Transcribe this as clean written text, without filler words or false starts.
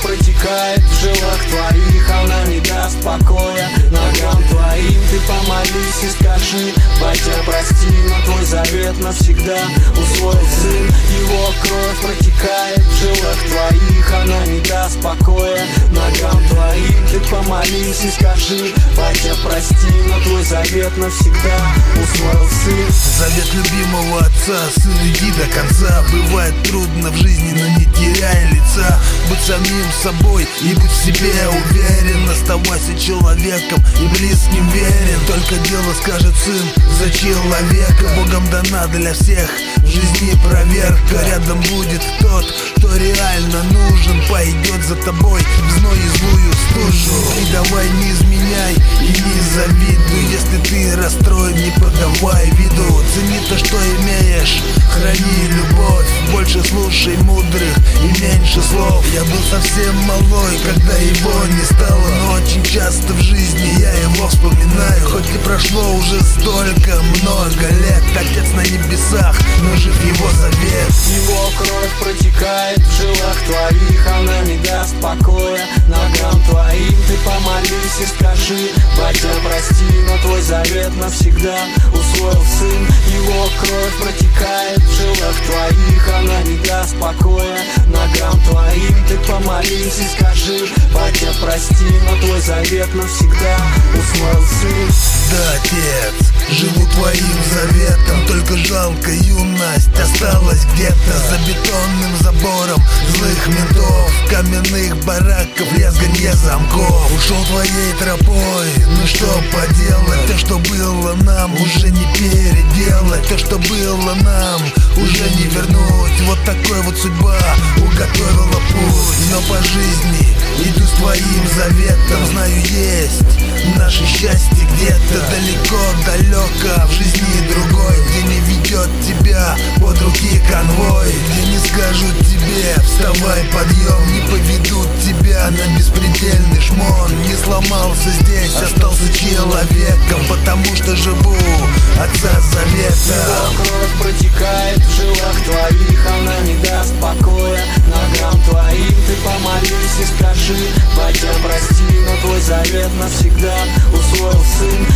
протекает в жилах твоих, она не даст покоя ногам твоим. Ты помолись и скажи: батя, прости, но твой завет навсегда усвоил сын. Его кровь протекает в жилах твоих, она не даст покоя ногам твоим. Ты помолись и скажи: батя, прости, но твой завет навсегда усвоил сын. Завет любимого отца: сын, иди до конца. Бывает трудно в жизни, но не теряй лица. Будь самим собой и будь в себе уверен. Оставайся человеком и близким верен. Только дело скажет сын за человека. Богом дана для всех в жизни проверка. Рядом будет тот, кто реально нужен. Пойдет за тобой в зной и злую стужу. И давай не изменяй и не завидуй. Если ты расстроен, не подавай виду. Цени то, что имеешь, храни любовь. Больше слушай мудрых и меньше слов. Я был совсем малой, когда его не стало, но очень часто в жизни я его вспоминаю. Хоть и прошло уже столько много лет, Отец на небесах, но жив его завет. Его кровь протекает в жилах твоих, она не даст покоя ногам твоим. Ты помолись и скажи: батя, прости, но твой завет навсегда усвоил сын. Его кровь протекает в жилах твоих, она не даст покоя ногам твоим. Ты помолись и скажи: батя, прости, но твой завет навсегда усвоил сын. Да, Отец, живу твоим заветом. Только жалко, юность осталась где-то за бетонным забором злых ментов, каменных бараков, лязганье замков. Ушел твоей тропой, ну что поделать? То, что было нам, уже не переделать. То, что было нам, уже не вернуть. Вот такой вот судьба уготовила путь. Но по жизни иду с твоим заветом. Знаю, есть наше счастье где-то далеко-далеко, в жизни другой, где не ведет тебя под руки конвой, где не скажут тебе: вставай, подъем, не поведут тебя на беспредельный шмон. Не сломался здесь, остался человеком, потому что живу Отца завета. Его кровь протекает в жилах твоих, она не даст покоя ногам твоим. Ты помолись и скажи: батя, прости, но твой завет навсегда усвоил сын.